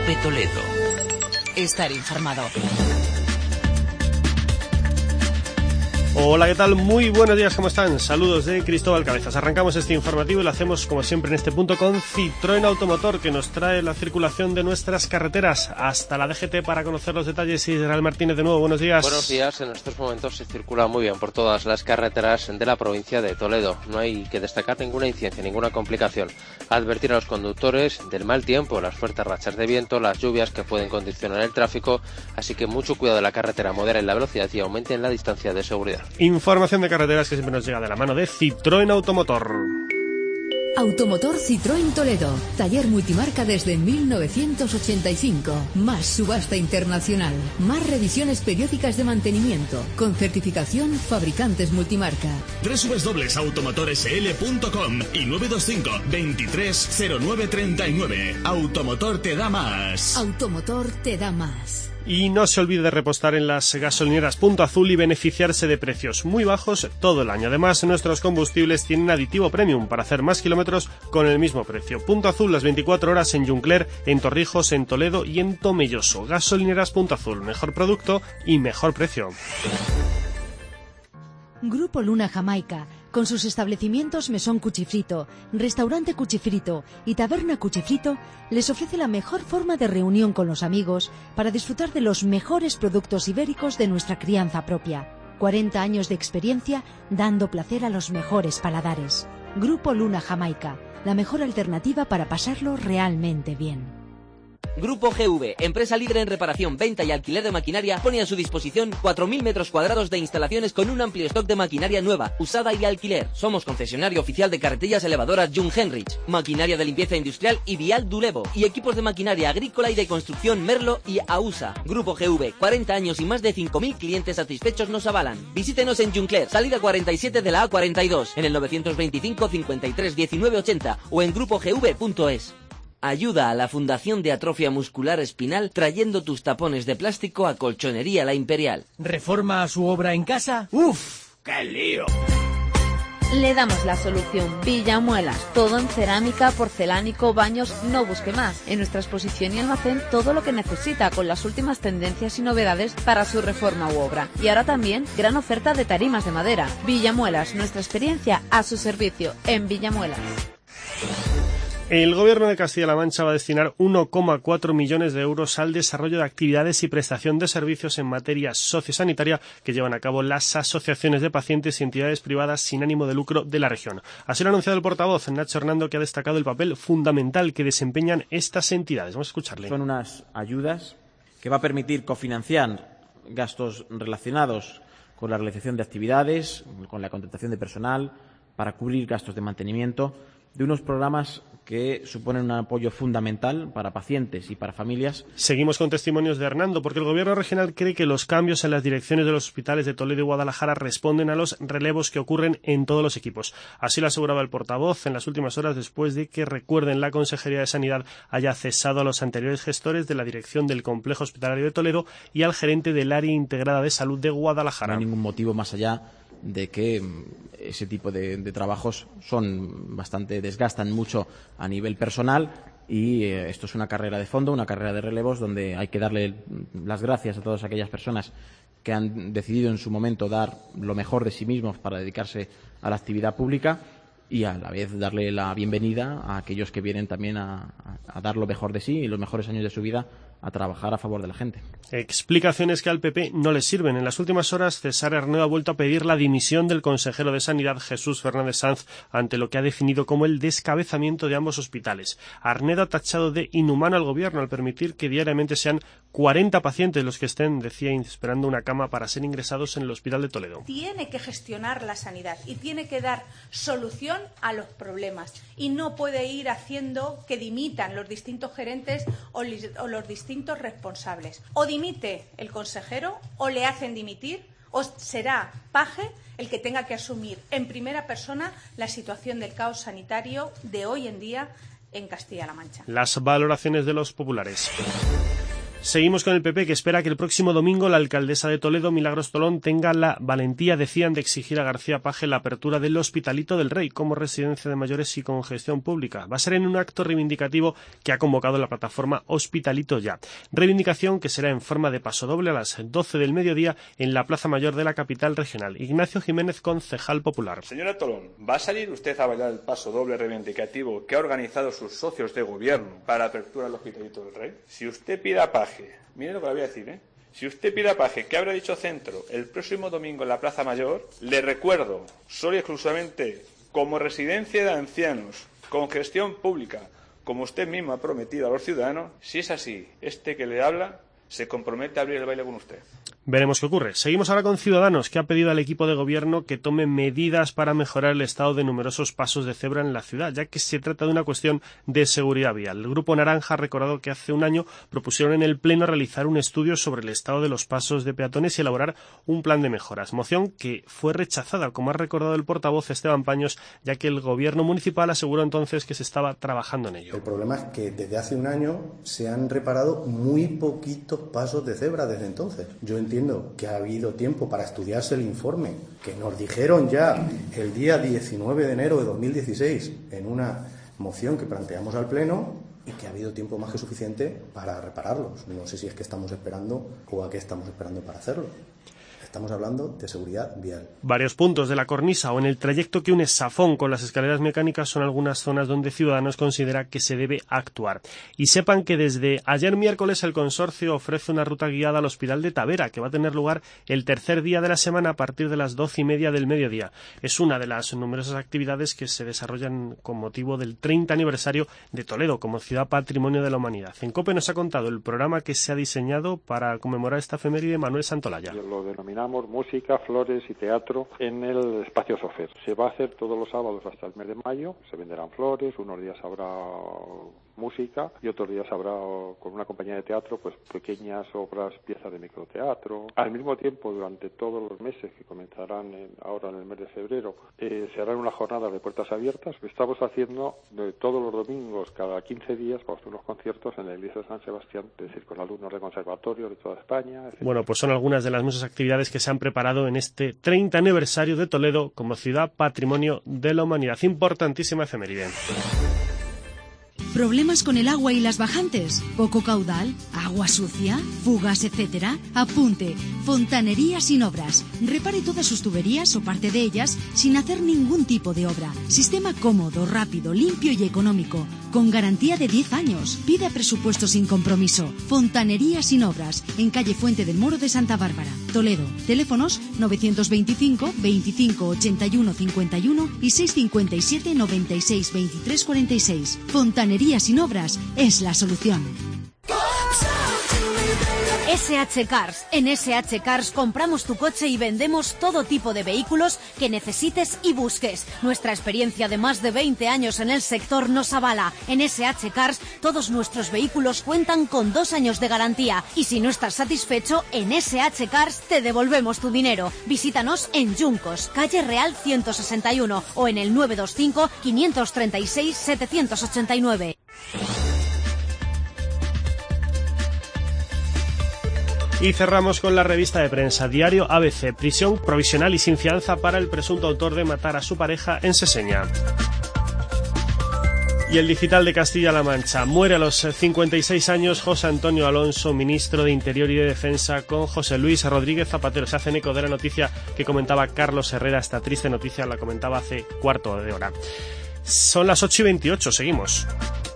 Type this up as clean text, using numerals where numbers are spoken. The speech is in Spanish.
Cope Toledo. Estar informado. Hola, ¿qué tal? Muy buenos días, ¿cómo están? Saludos de Cristóbal Cabezas. Arrancamos este informativo y lo hacemos, como siempre, en este punto con Citroën Automotor, que nos trae la circulación de nuestras carreteras hasta la DGT para conocer los detalles. Israel Martínez, de nuevo, buenos días. Buenos días. En estos momentos se circula muy bien por todas las carreteras de la provincia de Toledo. No hay que destacar ninguna incidencia, ninguna complicación. Advertir a los conductores del mal tiempo, las fuertes rachas de viento, las lluvias que pueden condicionar el tráfico, así que mucho cuidado de la carretera, moderen la velocidad y aumenten la distancia de seguridad. Información de carreteras que siempre nos llega de la mano de Citroën Automotor. Automotor Citroën Toledo. Taller multimarca desde 1985. Más subasta internacional. Más revisiones periódicas de mantenimiento. Con certificación fabricantes multimarca. www.automotorsl.com y 925 230939. Automotor te da más. Automotor te da más. Y no se olvide de repostar en las gasolineras Punto Azul y beneficiarse de precios muy bajos todo el año. Además, nuestros combustibles tienen aditivo premium para hacer más kilómetros con el mismo precio. Punto Azul, las 24 horas en Juncler, en Torrijos, en Toledo y en Tomelloso. Gasolineras Punto Azul, mejor producto y mejor precio. Grupo Luna Jamaica, con sus establecimientos Mesón Cuchifrito, Restaurante Cuchifrito y Taberna Cuchifrito, les ofrece la mejor forma de reunión con los amigos para disfrutar de los mejores productos ibéricos de nuestra crianza propia. 40 años de experiencia dando placer a los mejores paladares. Grupo Luna Jamaica, la mejor alternativa para pasarlo realmente bien. Grupo GV, empresa líder en reparación, venta y alquiler de maquinaria, pone a su disposición 4.000 metros cuadrados de instalaciones con un amplio stock de maquinaria nueva, usada y alquiler. Somos concesionario oficial de carretillas elevadoras Jung Henrich, maquinaria de limpieza industrial y Vial Dulevo, y equipos de maquinaria agrícola y de construcción Merlo y AUSA. Grupo GV, 40 años y más de 5.000 clientes satisfechos nos avalan. Visítenos en Juncler, salida 47 de la A42, en el 925 53 19 80 o en grupogv.es. Ayuda a la Fundación de Atrofia Muscular Espinal trayendo tus tapones de plástico a Colchonería La Imperial. ¿Reforma su obra en casa? ¡Uf! ¡Qué lío! Le damos la solución. Villamuelas, todo en cerámica, porcelánico, baños, no busque más. En nuestra exposición y almacén todo lo que necesita con las últimas tendencias y novedades para su reforma u obra. Y ahora también gran oferta de tarimas de madera. Villamuelas, nuestra experiencia a su servicio en Villamuelas. El Gobierno de Castilla-La Mancha va a destinar 1,4 millones de euros al desarrollo de actividades y prestación de servicios en materia sociosanitaria que llevan a cabo las asociaciones de pacientes y entidades privadas sin ánimo de lucro de la región. Así lo ha anunciado el portavoz Nacho Hernando, que ha destacado el papel fundamental que desempeñan estas entidades. Vamos a escucharle. Son unas ayudas que va a permitir cofinanciar gastos relacionados con la realización de actividades, con la contratación de personal, para cubrir gastos de mantenimiento de unos programas que suponen un apoyo fundamental para pacientes y para familias. Seguimos con testimonios de Hernando, porque el Gobierno regional cree que los cambios en las direcciones de los hospitales de Toledo y Guadalajara responden a los relevos que ocurren en todos los equipos. Así lo aseguraba el portavoz en las últimas horas después de que, recuerden, la Consejería de Sanidad haya cesado a los anteriores gestores de la dirección del Complejo Hospitalario de Toledo y al gerente del Área Integrada de Salud de Guadalajara. No hay ningún motivo más allá de que ese tipo de trabajos desgastan mucho a nivel personal y esto es una carrera de fondo, una carrera de relevos donde hay que darle las gracias a todas aquellas personas que han decidido en su momento dar lo mejor de sí mismos para dedicarse a la actividad pública y a la vez darle la bienvenida a aquellos que vienen también a dar lo mejor de sí y los mejores años de su vida a trabajar a favor de la gente. Explicaciones que al PP no les sirven. En las últimas horas, César Arnedo ha vuelto a pedir la dimisión del consejero de Sanidad, Jesús Fernández Sanz, ante lo que ha definido como el descabezamiento de ambos hospitales. Arnedo ha tachado de inhumano al gobierno al permitir que diariamente sean 40 pacientes los que estén, decía, esperando una cama para ser ingresados en el hospital de Toledo. Tiene que gestionar la sanidad y tiene que dar solución a los problemas y no puede ir haciendo que dimitan los distintos gerentes o los distintos responsables. O dimite el consejero o le hacen dimitir o será Paje el que tenga que asumir en primera persona la situación del caos sanitario de hoy en día en Castilla-La Mancha. Las valoraciones de los populares. Seguimos con el PP, que espera que el próximo domingo la alcaldesa de Toledo, Milagros Tolón, tenga la valentía, decían, de exigir a García Paje la apertura del Hospitalito del Rey como residencia de mayores y con gestión pública. Va a ser en un acto reivindicativo que ha convocado la plataforma Hospitalito Ya. Reivindicación que será en forma de pasodoble a las 12 del mediodía en la Plaza Mayor de la capital regional. Ignacio Jiménez, concejal popular. Señora Tolón, ¿va a salir usted a bailar el pasodoble reivindicativo que ha organizado sus socios de gobierno para la apertura del Hospitalito del Rey? Si usted pide a Paje, mire lo que le voy a decir, Si usted pide a Paje que habrá dicho centro el próximo domingo en la Plaza Mayor, le recuerdo, solo y exclusivamente, como residencia de ancianos, con gestión pública, como usted mismo ha prometido a los ciudadanos, si es así, este que le habla se compromete a abrir el baile con usted. Veremos qué ocurre. Seguimos ahora con Ciudadanos, que ha pedido al equipo de gobierno que tome medidas para mejorar el estado de numerosos pasos de cebra en la ciudad, ya que se trata de una cuestión de seguridad vial. El Grupo Naranja ha recordado que hace un año propusieron en el Pleno realizar un estudio sobre el estado de los pasos de peatones y elaborar un plan de mejoras. Moción que fue rechazada, como ha recordado el portavoz Esteban Paños, ya que el gobierno municipal aseguró entonces que se estaba trabajando en ello. El problema es que desde hace un año se han reparado muy poquitos pasos de cebra desde entonces. Yo entiendo que ha habido tiempo para estudiarse el informe, que nos dijeron ya el día 19 de enero de 2016 en una moción que planteamos al Pleno, y que ha habido tiempo más que suficiente para repararlos. No sé si es que estamos esperando o a qué estamos esperando para hacerlo. Estamos hablando de seguridad vial. Varios puntos de la cornisa o en el trayecto que une Safón con las escaleras mecánicas son algunas zonas donde Ciudadanos considera que se debe actuar. Y sepan que desde ayer miércoles el consorcio ofrece una ruta guiada al Hospital de Tavera, que va a tener lugar el tercer día de la semana a partir de las 12:30 del mediodía. Es una de las numerosas actividades que se desarrollan con motivo del 30 aniversario de Toledo como ciudad patrimonio de la humanidad. En COPE nos ha contado el programa que se ha diseñado para conmemorar esta efeméride Manuel Santolaya. Lo denominamos música, flores y teatro en el espacio Sofer. Se va a hacer todos los sábados hasta el mes de mayo, se venderán flores, unos días habrá música y otros días habrá, con una compañía de teatro, pues pequeñas obras, piezas de microteatro. Al mismo tiempo, durante todos los meses que comenzarán ahora en el mes de febrero, se harán unas jornadas de puertas abiertas. Estamos haciendo todos los domingos, cada 15 días, pues, unos conciertos en la iglesia de San Sebastián, es decir, con alumnos de conservatorio de toda España, etc. Bueno, pues son algunas de las muchas actividades que se han preparado en este 30 aniversario de Toledo como ciudad patrimonio de la humanidad. Importantísima efeméride. ¿Problemas con el agua y las bajantes? ¿Poco caudal? ¿Agua sucia? ¿Fugas, etcétera? Apunte. Fontanería Sin Obras. Repare todas sus tuberías o parte de ellas sin hacer ningún tipo de obra. Sistema cómodo, rápido, limpio y económico. Con garantía de 10 años. Pide presupuesto sin compromiso. Fontanería Sin Obras. En calle Fuente del Moro de Santa Bárbara, Toledo. Teléfonos 925 25 81 51 y 657 96 23 46. Fontanería Sin Obras es la solución. SH Cars. En SH Cars compramos tu coche y vendemos todo tipo de vehículos que necesites y busques. Nuestra experiencia de más de 20 años en el sector nos avala. En SH Cars todos nuestros vehículos cuentan con 2 años de garantía. Y si no estás satisfecho, en SH Cars te devolvemos tu dinero. Visítanos en Yuncos, calle Real 161 o en el 925 536 789. Y cerramos con la revista de prensa Diario ABC. Prisión provisional y sin fianza para el presunto autor de matar a su pareja en Seseña. Y el Digital de Castilla-La Mancha. Muere a los 56 años José Antonio Alonso, ministro de Interior y de Defensa, con José Luis Rodríguez Zapatero. Se hacen eco de la noticia que comentaba Carlos Herrera. Esta triste noticia la comentaba hace cuarto de hora. Son las 8:28, seguimos.